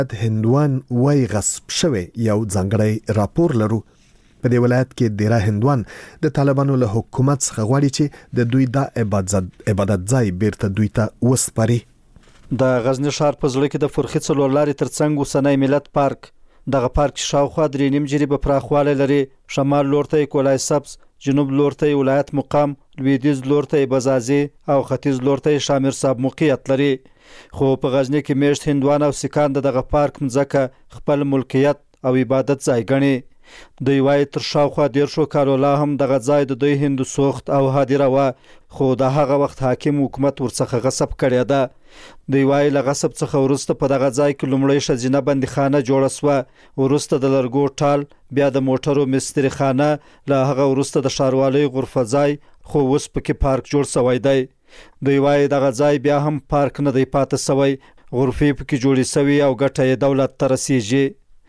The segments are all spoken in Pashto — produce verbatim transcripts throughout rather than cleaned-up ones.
هندوان وای غصب شوی یو ځانګړی راپور لرو. په دې ولایت کې ډیره هندوان د طالبانو له حکومت څخه غواړي چې د دوی د عبادت عبادت ځای بیرته دوی ته وسپاري. د غزنی ښار په زړه کې د فرخي څلور لارې ترڅنګ اوسنی ملت پارک، دغه پارک شاوخوا درې نیم جریبه پراخوالی لري. شمال لور ته کولای سبز، جنوب لور ته ولایت مقام، لویدیځ لور ته بزازي او ختیځ لور ته شامر صاحب موقعیت لري. خو په غزنی کې میشت هندوان او سکان دغه پارک مځکه خپل ملکیت او عبادت ځای ګڼي. دوی وایي تر شاوخوا دیرشو کالو لا هم دغه ځای د دوی هندو سوخت او هدیره وه، خو د هغه وخت حاکم حکومت ورڅخه غصب کړې ده. دوی وایي له غصب څخه وروسته په دغه ځای کې لومړی ښځینه بندیخانه جوړه سوه، وروسته د لرګو ټال، بیا د موټرو مستري خانه، له هغه وروسته د ښاروالۍ غرفه ځای، خو اوس پکې پارک جوړ سوی دی. دوی وایي دغه ځای بیا هم پارک نه دی پاتې سوی، غرفې پکې جوړې سوي او ګټه یې دولت ته رسیږي.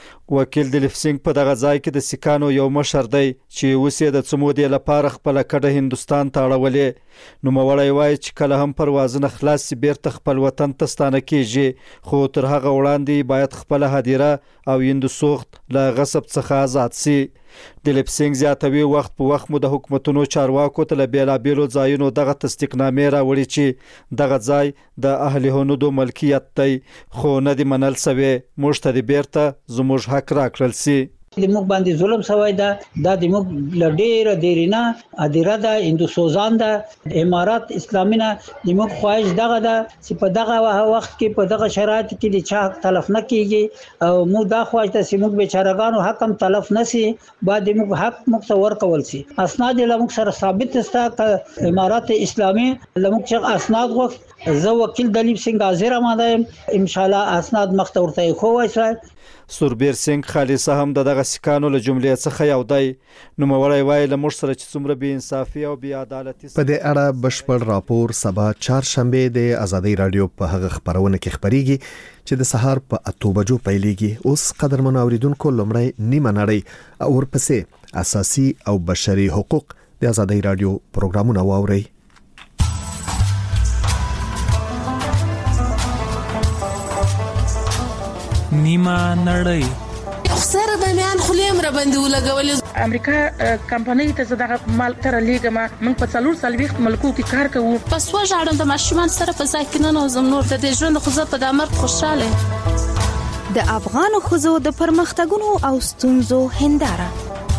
وکیل دلیپ سنگ په دغه ځای کې د سکانو یو مشر دی چې اوس یې د څه مودې لپاره خپله کډه هندوستان ته اړولې. نوموړی وایي چې کله هم پروازونه خلاص شي بیرته خپل وطن ته ستانه کیږي، خو تر هغه وړاندې باید خپله هدیره او هندو سوخت له غصب څخه آزاد شي. دلیپ سنگ زیاتوي وخت په وخت مو د حکومتونو چارواکو ته له بیلابیلو ځایونو دغه تصدیقنامې راوړي چې دغه ځای د اهل هنودو ملکیت دی، خو نه دی منل سوی. موږ ته د بیرته زموږ حق راکړل سي. د موږ باندې ظلم سوی ده، دا د موږ لډیره دیرینه ادیره ده، هندو سوزان ده، امارات اسلامي نه. د موږ خواهش دغه ده چې په دغه وخت کې په دغه شرایط کې د چا حق تلف نه کیږي، او موږ دا خواهش ده چې موږ بیچارهګانو حق هم تلف نه سي، باید موږ حق موږ ته ورکول سي. اسناد له موږ سره ثابت ستا ک امارات اسلامي له موږ چې اسناد غوښت، زه وکیل دلیپ سنگ حاضر آماده یم، ان شاء الله اسناد مخ ته ورته خو وایسای. سوربیر سنگ خالصه هم د دغه سکانو له جملې څخه یو دی. نوموړی وایي له موږ سره چې څومره بې انصافي او بې عدالتي. په دې اړه بشپړ راپور سبا چهارشنبه د ازادۍ رادیو په هغه خبرونه کې خبريږي چې د سهار په اته بجو پیلېږي. اوس قدرمن اوریدونکو لومړی نیمه نړۍ او ورپسې اساسي او بشري حقوق د ازادۍ رادیو پروګرامونه واوري. نیمه نړۍ سره د میان خلیم را باندې ولګولې. امریکا کمپنۍ ته زړه مال تر لیګما موږ په څلور سال وخت ملکو کې کار کوو. پس وژاړم د ماشومان سره په ځای کې نه نوزم نور د دې ژوند خو زه په دامر خوشاله. د افغان خزو د پرمختګونو او ستونزو هنداره.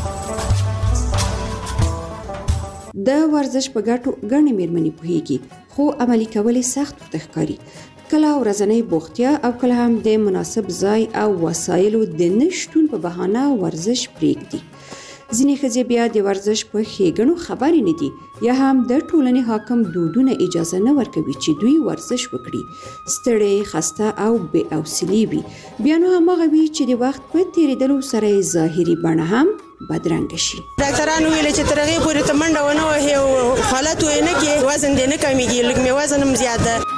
د ورزش په ګټو غني مېرمنې پوهیږي، خو عملي کول سخت ښکاري. کله ورځنی بوختیا او کله هم د مناسب ځای او وسایلو د نشټون په بهانه ورزش پرېږدي. ځینې ښځې بیا د ورزش په ښېګڼو خبرې نه دي، یا هم د ټولنې حاکم دودونه اجازه نه ورکوي چې دوی ورزش وکړي. ستړی، خسته او بې حوصلې وي. بیا نو هماغه وي چې د وخت په تېرېدلو سره ظاهري بڼه هم بدرنګ شي. ډاکټرانو ویل چې تر هغې پورې ته منډه ونه وهې او حالت یې نه کړې، وزن دې نه کمیږي، لږ مې وزن هم زیات ده.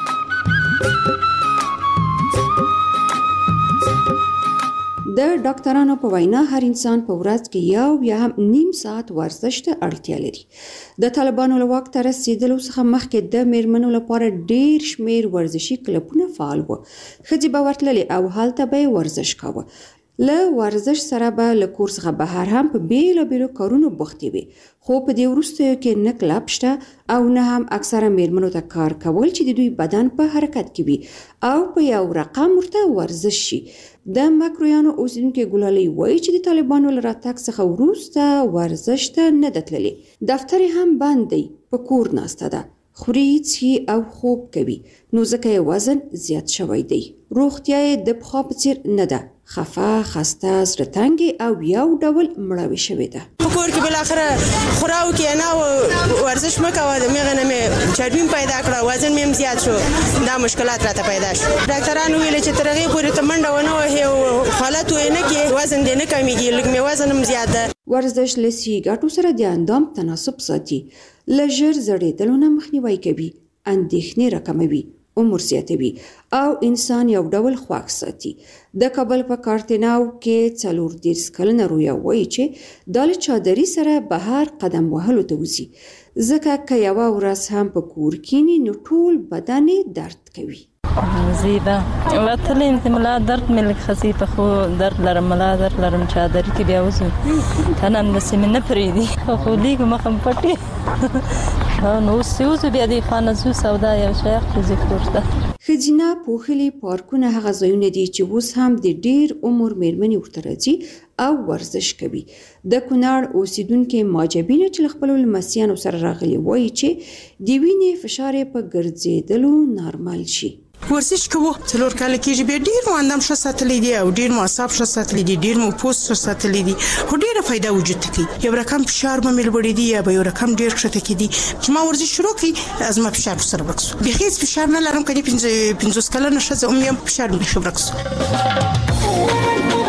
د ډاکټرانو په وینا هر انسان په ورځ کې یو یا هم نیم ساعت ورزش ته اړتیا لري. د طالبانو له واک ته رسیدلو څخه مخکې د میرمنو لپاره ډیر شمیر ورزشي کلبونه فعال وو. ښځې به ورتللې او هلته به ورزش کاوه. له ورزش سره به له کور څخه بهر هم په بیلابیلو کارونو بوختې وي، خو په دې وروستیو کې نه کلب شته او نه هم اکثره میرمنو ته کار کول چې د دوی بدن په حرکت کې وي او په یو رقم ورته ورزش شي. د مکرویانو اوسیدونکي ګلالۍ وایي چې د طالبانو له راتګ څخه وروسته ورزش ته نه ده تللې. دفتر هم بند دی، په کور ناسته ده، خوري، څښي او خوب کوي، نو ځکه یې وزن زیات شوی دی. روغتیا یې د پخوا په څېر نه ده، خفه، خسته، زړه تنګې او یو ډول مړاوې شوې ده. په کور کې بالاخره خوراو کې نه ورزش مه کوه، د مېغه نه مې چربي پیدا کړه، وزن مې هم زیات شو، دا مشکلات راته پیدا شو. ډاکټرانو ویل چې تر هغې پورې ته منډه ونه وهې او حالت یې نه کړې، وزن دې نه کمیږي، لږ مې وزن هم زیات ده. ورزش له صحي ګټو سره د اندام تناسب ساتي، له ژر زړېدلو نه مخنیوی کوي، اندېښنې راکموي، عمر زیاتوي او انسان یو ډول خوښ ساتي. د کابل په کارتناو کې څلور دېرش کلنه رویا وایي چې دا له چادري سره بهر قدم وهلو ته وځي، ځکه که یوه ورځ هم په کور کینی نو ټول بدن درد کوي. زیبا وتلیم ته ملا درد ملک خصیفه خو درد لرم ملا درد لرم چادر کې بیا وځو تنن نسیم نه پریدي خو لیک مخم پټي نو سوزو بیا دی خانزو سودا یو شیخ فزیک ورته خزینه پوخلی پارکونه هغه ځایونه دي چې اوس هم د ډیر عمر میرمنې ورته راځي او ورزش کوي. د کونړ اوسیدونکو ماجبینه چې خپل لمسیانو سره راغلي وایي چې د وینې فشار په ګرځېدلو نارمل شي. ورزش کوو څلور کال کېږي بیا ډیر مو اندام ښه ساتلی دی او ډیر مو اعصاب ښه ساتلی دي ډیر مو پوست ښه ساتلی دي خو ډیره فایده وجود ته کوي. یو رقم فشار به مې لوړی دی یا به یو رقم ډیر ښکته کېدي چې ما ورزش شروع کړي ازما فشار سره ورکسو بیخي هېڅ فشار نه لرم که دې پنځوس کلنه ښځه هم یم فشار مې بیخي ورکسو.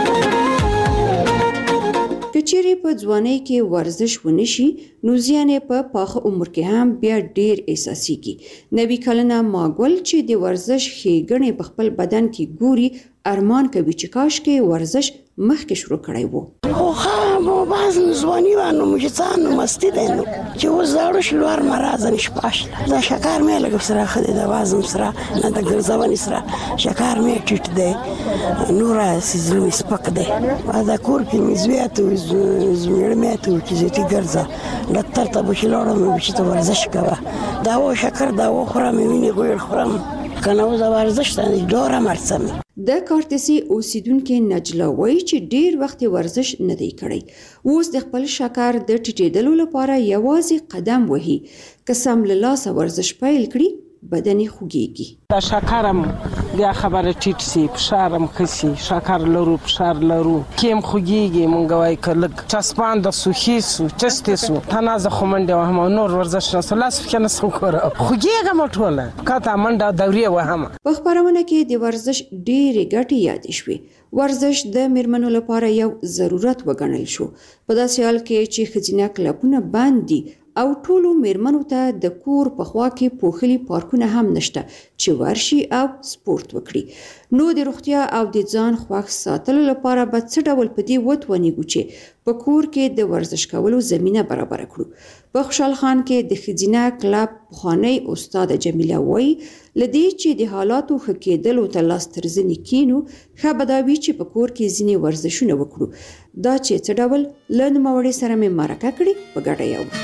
کچېرې په ځوانۍ کې ورزش ونشي نو زیان په پاخه عمر کې هم بیا ډیر احساسيږي. نبی کلنه ماګول چې د ورزش ښېګڼې په خپل بدن کې ګوري ارمان کوي چې کاش کې ورزش مخکې شروع کړی وو. خو خو باز ځواني وانه مجسانو مستی دی نو چې اوس داړو شلوار مرز نشپاش دا شکر مې لګ سره خدای د وازم سره نه د ګرځونی سره شکر مې ټیټ دی نور سیزلو سپک دی دا کور کې مزویات او زمړمه ته چې دې ګرځا لتر ته بشلوړم چې ته ورزش کوه دا و شکر دا و خورم ویني ګویر خورم کنه و دا ورزش ته ډوره مرسم. د کارتسي اوسیدونکو نجلا وایي چې ډیر وخت ورزش نه دی کړی اوس د خپل شکر د ټیټېدلو لپاره یوازې قدم وهي که سم له لاسه ورزش پیل کړي بدن خوږیږي. دا شکرم بیا خبره ټیټ سي فشارم خسي شکر لرو فشار لرو کیم خوږیږي مونږ وای کلک چسپان د سوخي سو چسته سو تنازه خومنده هم نور ورزش نه لاس کنه سو کړه خوږیږم ټوله کاته منډه دوري وهم. په خبرونه کې د ورزش ډېرې ګټې یادې شوې. ورزش د میرمنو لپاره یو ضرورت وګڼل شو په داسې حال کې چې ښځینه کلبونه بند دي او ټولو میرمنو ته د کور په خوا کې پوخلي پارکونه هم نشته چې ورشي او سپورت وکړي. نو د روغتیا او د ځان خوښ ساتلو لپاره به څه ډول په دې وتوانیږو چې په کور کې د ورزش کولو زمینه برابر کړو. په خوشحال خان کې د ښځینه کلب پخوانۍ استاد جمیله وایي لدې چې د حالاتو ښه کېدلو ته لاس تر زنې کینو ښه به دا وي چې په کور کې ځینې ورزشونه وکړو. دا چې څه ډول له نوموړې سره مې مرکه کړې په ګډه یو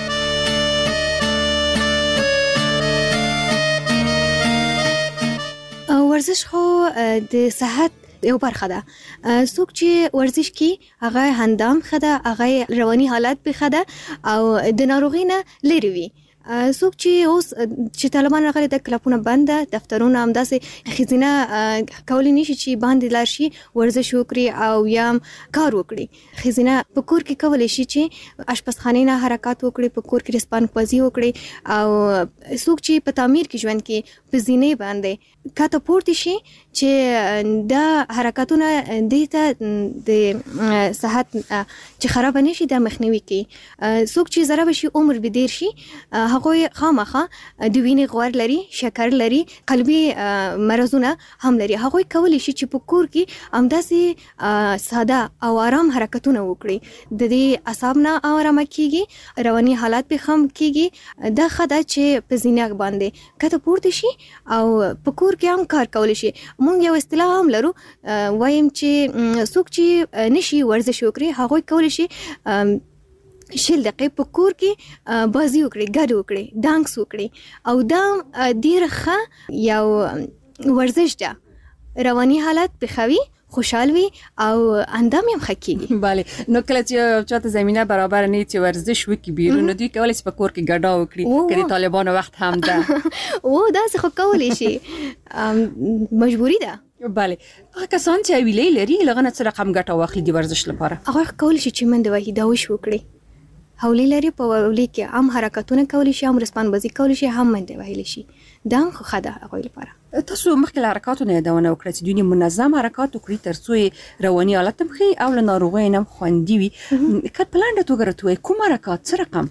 ورزش خو د صحت یو برخه ده. څوک چې ورزش کوي هغه اندام ښه ده هغه رواني حالت به ښه ده او د ناروغۍ نه لرې وي. څوک چې اوس چې طالبان راغلي د کلبونه بند ده دفترونه همداسې ښځینه کولی نشي چې باندې لاړ شي ورزش وکړي او یا کار وکړي. ښځینه په کور کې کولی شي چې اشپزخانې نه حرکات وکړي په کور کې رسپانپزي وکړي او څوک چې په تعمیر کې ژوند کوي په زینې باندې کاته پورته شي چې دا حرکاتونه دې ته د صحت چې خراب نه شي د مخنیوي کوي. څوک چې ضرب شي عمر به ډیر شي هغه خامخه د وینې غوړ لري شکر لري قلبي مرزونه هم لري هغه کولی شي چې په کور کې همداسې ساده او آرام حرکتونه وکړي د دې اعصاب نه آرام کیږي رواني حالات به خام کیږي. دا خدای چې په زینه باندې کته پورته شي او په کور کې هم کار کولی شي. مونږ یو اصطلاح هم لرو وایم چې څوک چې نشي ورزش وکړي هغه کولی شي شل دقیقې په کور کې بازی وکړي ګډ وکړي ډانس وکړي او دا ډیر ښه یو ورزش ده. رواني حالت بخوي خوشحال وي او اندام هم خکېږي. بله نو کله چې چاته زمینه برابر نه چې ورزش وکړي بیرون دوی کولای شي په کور کې ګډا وکړي کله طالبانو وخت هم ده او دا څه خو کولی شي مجبوری ده. بله هغه کسان چې ویلې لري لغه نه رقم ګټه واخلي د ورزش لپاره هغه کولی شي چې منډه وهي دا وش وکړي حولی لري په ولې کې هم حرکتونه کولی شي هم رسپانبازي کولی شي هم منډه وهلی شي دا خو خده هغه لپاره. تاسو مخکې له حرکاتو نه یادونه وکړه چې دوی منظم حرکات وکړي ترڅو رواني حالت هم ښه او له ناروغۍ نه خوندي وي. که په لنډه توګه راته کوم حرکات څه رقم؟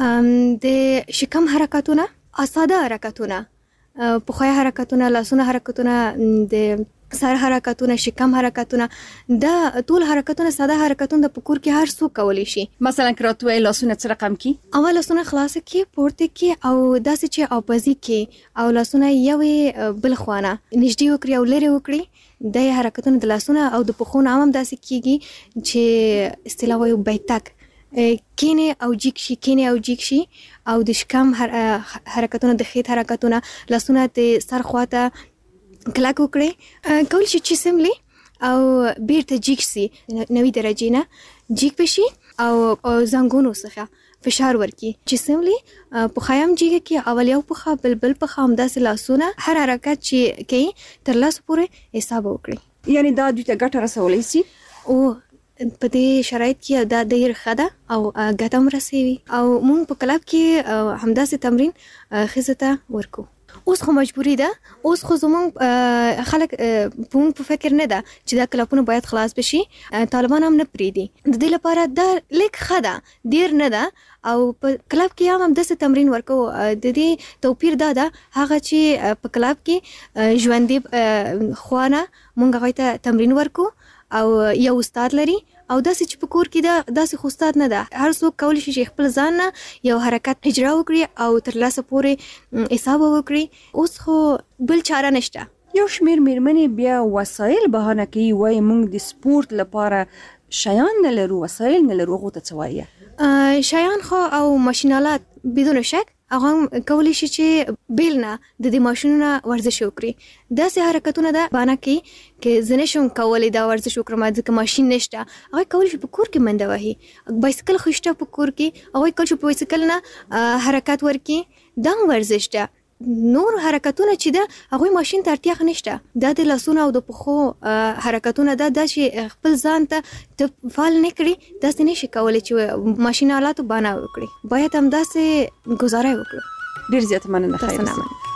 د شکم حرکتونه ساده حرکتونه پخوی حرکتونه لاسونه حرکتونه د سر حرکتونه، شکم حرکتونه، دا ټول حرکتونه ساده حرکتونه د پکور کې هر څوک کولی شي. مثلا کراتوی لاسونه څه رقم کی؟ اول لاسونه خلاص کی، پورته کی او داسې چې اپازي کی او لاسونه یو بل خوانه نږدې وکړي او لري وکړي. د حرکتونه د لاسونه او د پخو نام هم داسې کیږي چې اصطلاح وایو بیتک، کینه او جیک شي، کینه او جیک شي. او د شکم حرکتونه، د خېټ حرکتونه، لاسونه د سر خواته کلک وکړي، کول شي چې سملی او بیرته جیک شي، نوي درجې نه جیک بشي او زنګونو څخه فشار ورکی چې سملی په خیام جیګه کې اول یو پخه بل بل پخه هم داسې لاسونه هر حرکت چې کوي تر لاس پورې حساب وکړي. یعنی دا دوی ته ګټه رسولی شي او په دې شرایط کې دا ډېر ښه ده او ګټه هم رسوي. او موږ په کلب کې همداسې تمرین ښځو ته ورکو. اوس خو مجبوری ده، اوس خو زمونږ خلک په په فکر نه ده چې دا کلبونه باید خلاص بشي. طالبان هم نه پریدي. د دې لپاره دا لیک ښه ده، ډېر نه ده. او په کلب کې هم همداسې تمرین ورکو. د دې توپیر دا ده هغه چې په کلب کې ژوندۍ خوانه مونږ هغوی ته تمرین ورکو او یو استاد لري، او داسې چې په کور کې دا داسې خو استاد نه ده. هر څوک کولی شي چې خپل ځان نه یو حرکت اجرا وکړي او تر لاسه پورې حساب وکړي. اوس خو بل چاره نشته. یو شمیر میرمنې بیا وسایل بهانه کوي، وایي موږ د سپورت لپاره شیان نه لرو، وسایل نه لرو. هغو ته څه وایي؟ شیان خو او ماشینالات بدون شک هغه کولی شي چې بیل نه د دې ماشینونه ورزش وکړي. داسې حرکتونه ده بانه کې چې زه نشم کولی دا ورزش وکړم ځکه ماشین نشته. هغوی کولی شي په کور کې منډه وهي. بایسکل خو شته په کور کې، هغوی کولی شي په بایسکل نه حرکت ورکړي. دا هم ورزش ده. نور حرکتونه چې ده هغوی ماشین ته اړتیا نشته. دا د لاسونو او د پښو حرکتونه ده دا چې خپل ځان ته ته فعال نه کړي، داسې نشي کولی چې ماشین آلاتو بانه وکړي. باید همداسې ګزاره وکړو. ډېر زیاته مننه. خیر